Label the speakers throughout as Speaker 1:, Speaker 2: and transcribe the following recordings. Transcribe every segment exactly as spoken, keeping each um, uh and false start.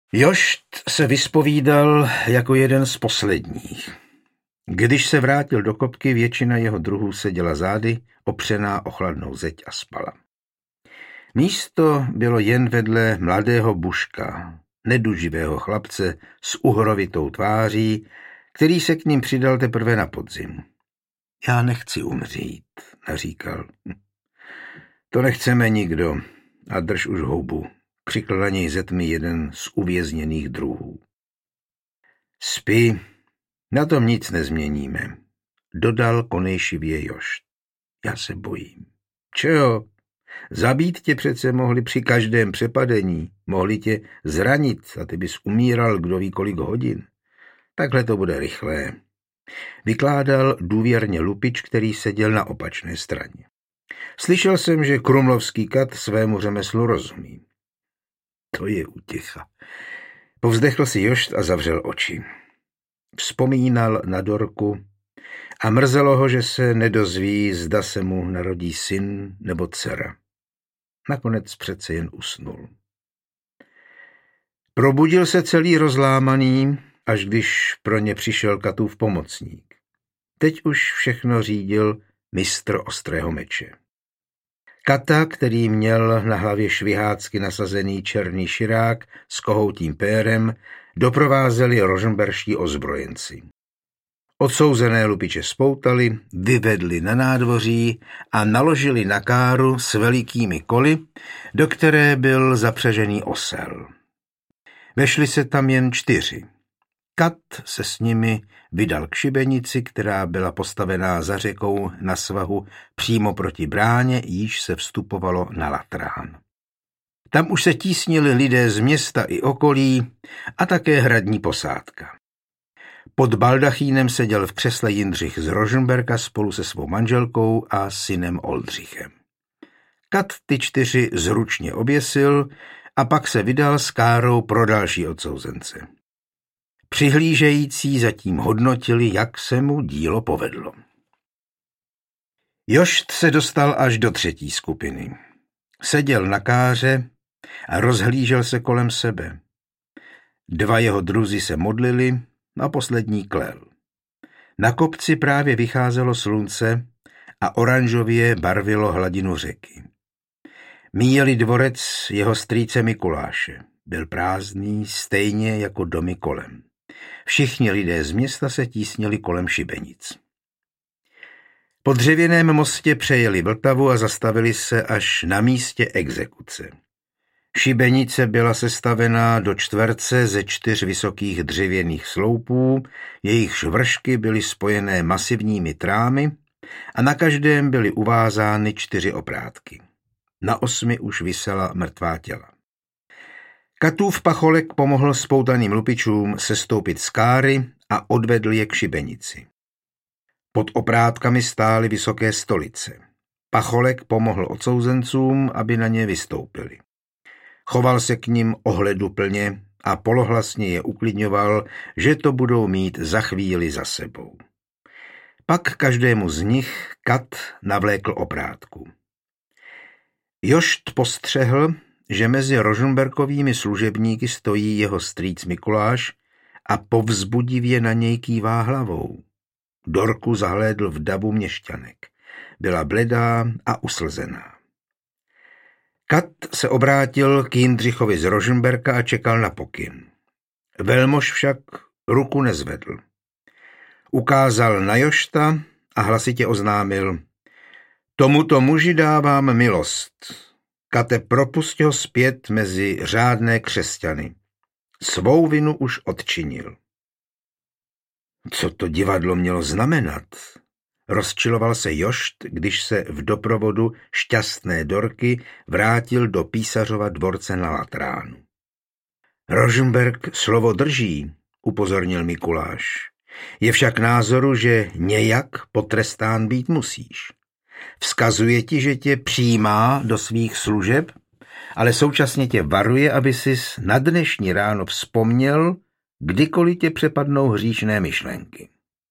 Speaker 1: Jošt se vyspovídal jako jeden z posledních. Když se vrátil do kopky, většina jeho druhů seděla zády, opřená o chladnou zeď a spala. Místo bylo jen vedle mladého Buška, neduživého chlapce s uhrovitou tváří, který se k ním přidal teprve na podzim. Já nechci umřít, naříkal. To nechceme nikdo a drž už houbu, křikl na něj ze tmy jeden z uvězněných druhů. Spí, na tom nic nezměníme, dodal konejšivě Jošt. Já se bojím. Čeho? Zabít tě přece mohli při každém přepadení, mohli tě zranit a ty bys umíral kdo ví kolik hodin. Takhle to bude rychlé. Vykládal důvěrně lupič, který seděl na opačné straně. Slyšel jsem, že krumlovský kat svému řemeslu rozumí. To je útěcha. Povzdechl si Jošt a zavřel oči. Vzpomínal na Dorku a mrzelo ho, že se nedozví, zda se mu narodí syn nebo dcera. Nakonec přece jen usnul. Probudil se celý rozlámaný, až když pro ně přišel Katův pomocník. Teď už všechno řídil mistr ostrého meče. Kata, který měl na hlavě švihácky nasazený černý širák s kohoutím pérem, doprovázeli rožmberští ozbrojenci. Odsouzené lupiče spoutali, vyvedli na nádvoří a naložili na káru s velikými koly, do které byl zapřažený osel. Vešli se tam jen čtyři. Kat se s nimi vydal k šibenici, která byla postavená za řekou na svahu přímo proti bráně, jíž se vstupovalo na Latrán. Tam už se tísnili lidé z města i okolí a také hradní posádka. Pod baldachínem seděl v křesle Jindřich z Rožmberka spolu se svou manželkou a synem Oldřichem. Kat ty čtyři zručně oběsil a pak se vydal s károu pro další odsouzence. Přihlížející zatím hodnotili, jak se mu dílo povedlo. Jošt se dostal až do třetí skupiny. Seděl na káře a rozhlížel se kolem sebe. Dva jeho druzi se modlili a poslední klel. Na kopci právě vycházelo slunce a oranžově barvilo hladinu řeky. Míjeli dvorec jeho strýce Mikuláše. Byl prázdný, stejně jako domy kolem. Všichni lidé z města se tísnili kolem šibenic. Po dřevěném mostě přejeli Vltavu a zastavili se až na místě exekuce. Šibenice byla sestavená do čtverce ze čtyř vysokých dřevěných sloupů, jejichž vršky byly spojené masivními trámy a na každém byly uvázány čtyři oprátky. Na osmi už visela mrtvá těla. Katův pacholek pomohl spoutaným lupičům sestoupit z káry a odvedl je k šibenici. Pod oprátkami stály vysoké stolice. Pacholek pomohl odsouzencům, aby na ně vystoupili. Choval se k nim ohleduplně a polohlasně je uklidňoval, že to budou mít za chvíli za sebou. Pak každému z nich Kat navlékl oprátku. Jošt postřehl, že mezi Rožmberkovými služebníky stojí jeho strýc Mikuláš a povzbudivě na něj kývá hlavou. Dorku zahlédl v davu měšťanek. Byla bledá a uslzená. Kat se obrátil k Jindřichovi z Rožmberka a čekal na pokyn. Velmož však ruku nezvedl. Ukázal na Jošta a hlasitě oznámil: Tomuto muži dávám milost. Kate, propusť ho zpět mezi řádné křesťany. Svou vinu už odčinil. Co to divadlo mělo znamenat? Rozčiloval se Jošt, když se v doprovodu šťastné Dorky vrátil do písařova dvorce na Latránu. Rožmberk slovo drží, upozornil Mikuláš. Je však názoru, že nějak potrestán být musíš. Vzkazuje ti, že tě přijímá do svých služeb, ale současně tě varuje, aby sis na dnešní ráno vzpomněl, kdykoliv tě přepadnou hříšné myšlenky.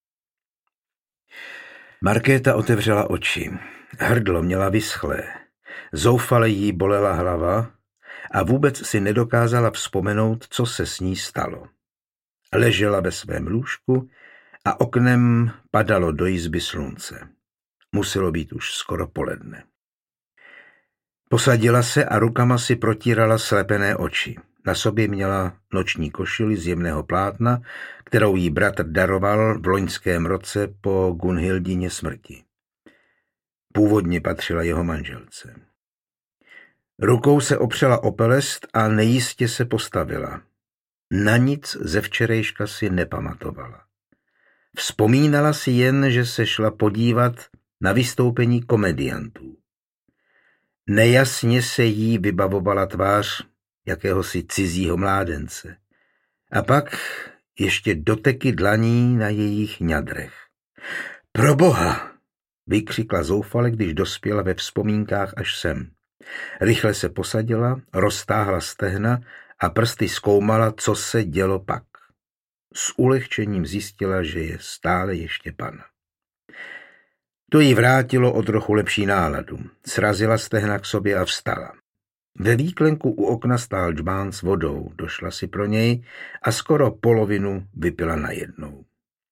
Speaker 1: Markéta otevřela oči. Hrdlo měla vyschlé. Zoufale jí bolela hlava a vůbec si nedokázala vzpomenout, co se s ní stalo. Ležela ve svém lůžku a oknem padalo do izby slunce. Muselo být už skoro poledne. Posadila se a rukama si protírala slepené oči. Na sobě měla noční košili z jemného plátna, kterou jí bratr daroval v loňském roce po Gunhildině smrti. Původně patřila jeho manželce. Rukou se opřela o pelest a nejistě se postavila. Na nic ze včerejška si nepamatovala. Vzpomínala si jen, že se šla podívat na vystoupení komediantů. Nejasně se jí vybavovala tvář jakéhosi cizího mládence. A pak ještě doteky dlaní na jejich ňadrech. Proboha! Vykřikla zoufale, když dospěla ve vzpomínkách až sem. Rychle se posadila, roztáhla stehna a prsty zkoumala, co se dělo pak. S ulehčením zjistila, že je stále ještě pana. To jí vrátilo o trochu lepší náladu. Srazila stehna k sobě a vstala. Ve výklenku u okna stál džbán s vodou, došla si pro něj a skoro polovinu vypila najednou.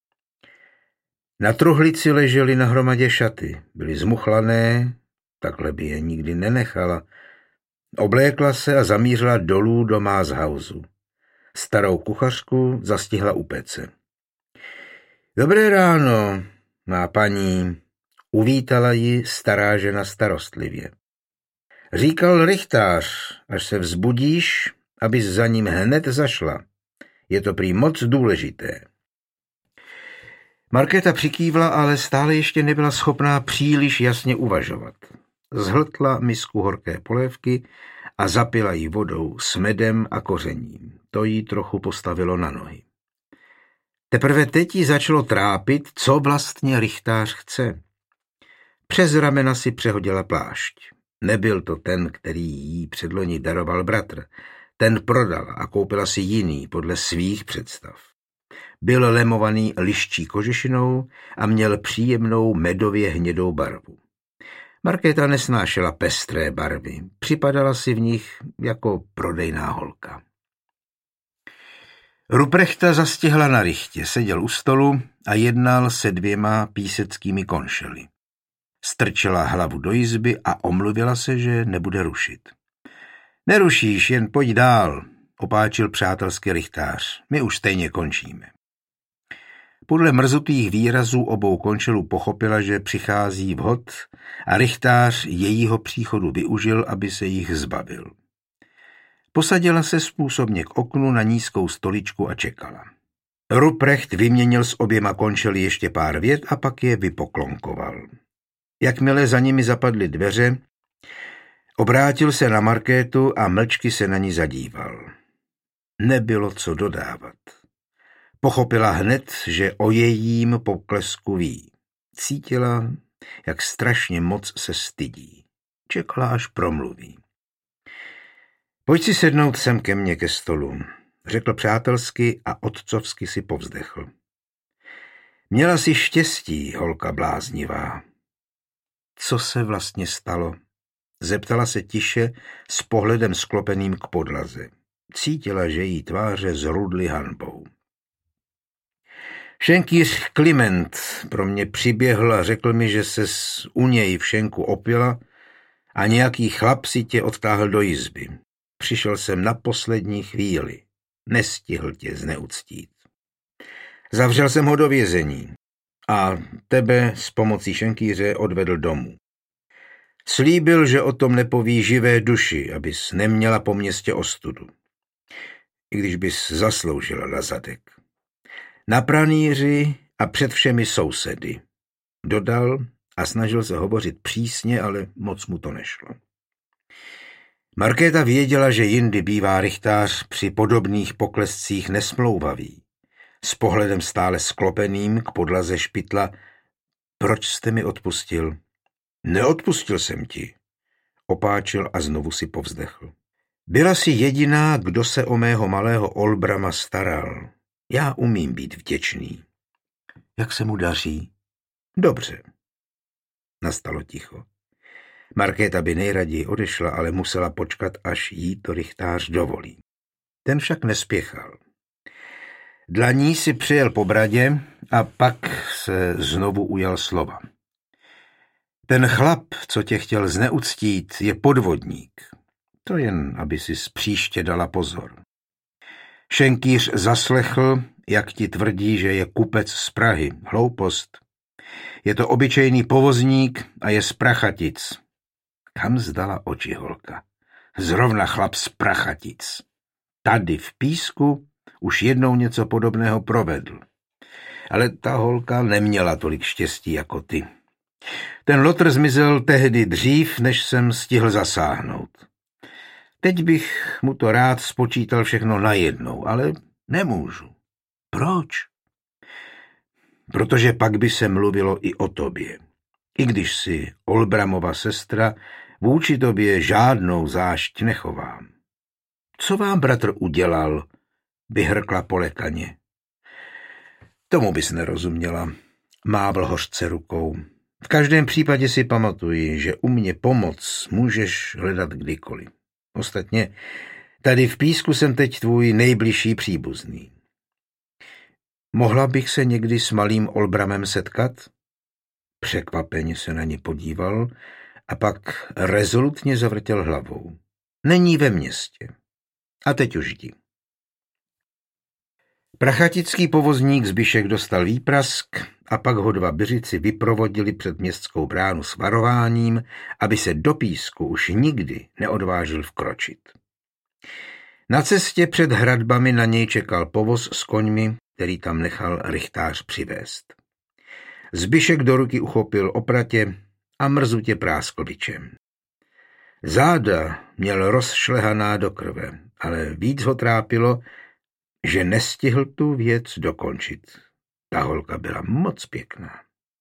Speaker 1: Na truhlici ležely na hromadě šaty, byly zmuchlané, takhle by je nikdy nenechala. Oblékla se a zamířila dolů do Mázhausu. Starou kuchařku zastihla u pece. Dobré ráno, má paní, uvítala ji stará žena starostlivě. Říkal rychtář, až se vzbudíš, abys za ním hned zašla. Je to prý moc důležité. Markéta přikývla, ale stále ještě nebyla schopná příliš jasně uvažovat. Zhltla misku horké polévky a zapila ji vodou s medem a kořením. To jí trochu postavilo na nohy. Teprve teď jí začalo trápit, co vlastně rychtář chce. Přes ramena si přehodila plášť. Nebyl to ten, který jí předloni daroval bratr. Ten prodala a koupila si jiný podle svých představ. Byl lemovaný liščí kožešinou a měl příjemnou medově hnědou barvu. Markéta nesnášela pestré barvy. Připadala si v nich jako prodejná holka. Ruprechta zastihla na rychtě, seděl u stolu a jednal se dvěma píseckými konšely. Strčila hlavu do izby a omluvila se, že nebude rušit. Nerušíš, jen pojď dál, opáčil přátelský rychtář. My už stejně končíme. Podle mrzutých výrazů obou končelů pochopila, že přichází vhod a rychtář jejího příchodu využil, aby se jich zbavil. Posadila se způsobně k oknu na nízkou stoličku a čekala. Ruprecht vyměnil s oběma končely ještě pár vět a pak je vypoklonkoval. Jakmile za nimi zapadly dveře, obrátil se na Markétu a mlčky se na ní zadíval. Nebylo co dodávat. Pochopila hned, že o jejím poklesku ví. Cítila, jak strašně moc se stydí. Čekala, až promluví. Pojď si sednout sem ke mně ke stolu, řekl přátelsky a otcovsky si povzdechl. Měla si štěstí, holka bláznivá. Co se vlastně stalo? Zeptala se tiše s pohledem sklopeným k podlaze. Cítila, že jí tváře zrudly hanbou. Šenkýř Kliment pro mě přiběhl a řekl mi, že se u něj v šenku opila a nějaký chlap si tě odtáhl do izby. Přišel jsem na poslední chvíli. Nestihl tě zneuctít. Zavřel jsem ho do vězení a tebe s pomocí šenkýře odvedl domů. Slíbil, že o tom nepoví živé duši, abys neměla po městě ostudu. I když bys zasloužila na zadek. Na pranýři a před všemi sousedy. Dodal a snažil se hovořit přísně, ale moc mu to nešlo. Markéta věděla, že jindy bývá rychtář při podobných poklescích nesmlouvavý. S pohledem stále sklopeným k podlaze špitla. Proč jste mi odpustil? Neodpustil jsem ti, opáčil a znovu si povzdechl. Byla jsi jediná, kdo se o mého malého Olbrama staral. Já umím být vděčný. Jak se mu daří? Dobře. Nastalo ticho. Markéta by nejraději odešla, ale musela počkat, až jí to rychtář dovolí. Ten však nespěchal. Dlaní si přijel po bradě a pak se znovu ujal slova. Ten chlap, co tě chtěl zneuctít, je podvodník. To jen, aby si příště dala pozor. Šenkýř zaslechl, jak ti tvrdí, že je kupec z Prahy. Hloupost. Je to obyčejný povozník a je z Prachatic. Kam zdala oči holka? Zrovna chlap z Prachatic. Tady v Písku už jednou něco podobného provedl. Ale ta holka neměla tolik štěstí jako ty. Ten lotr zmizel tehdy dřív, než jsem stihl zasáhnout. Teď bych mu to rád spočítal všechno najednou, ale nemůžu. Proč? Protože pak by se mluvilo i o tobě. I když si Olbramova sestra, vůči tobě žádnou zášť nechovám. Co vám bratr udělal? Vyhrkla polekaně. Tomu bys nerozuměla. Mávl hořce rukou. V každém případě si pamatuji, že u mě pomoc můžeš hledat kdykoliv. Ostatně, tady v Písku jsem teď tvůj nejbližší příbuzný. Mohla bych se někdy s malým Olbramem setkat? Překvapeně se na ně podíval a pak rezolutně zavrtěl hlavou. Není ve městě. A teď už jdi. Prachatický povozník Zbyšek dostal výprask a pak ho dva byřici vyprovodili před městskou bránu s varováním, aby se do Písku už nikdy neodvážil vkročit. Na cestě před hradbami na něj čekal povoz s koňmi, který tam nechal rychtář přivést. Zbyšek do ruky uchopil opratě a mrzutě práskl bičem. Záda měl rozšlehaná do krve, ale víc ho trápilo, že nestihl tu věc dokončit. Ta holka byla moc pěkná.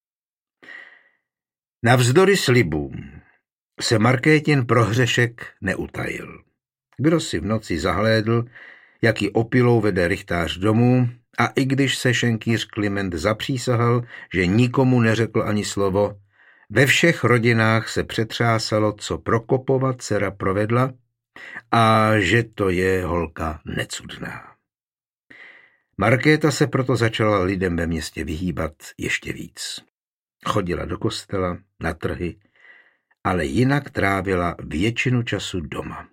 Speaker 1: Navzdory slibům se Markétin prohřešek neutajil. Kdo si v noci zahlédl, jak ji opilou vede rychtář domů, a i když se šenkýř Kliment zapřísahal, že nikomu neřekl ani slovo, ve všech rodinách se přetřásalo, co Prokopova dcera provedla a že to je holka necudná. Markéta se proto začala lidem ve městě vyhýbat ještě víc. Chodila do kostela, na trhy, ale jinak trávila většinu času doma.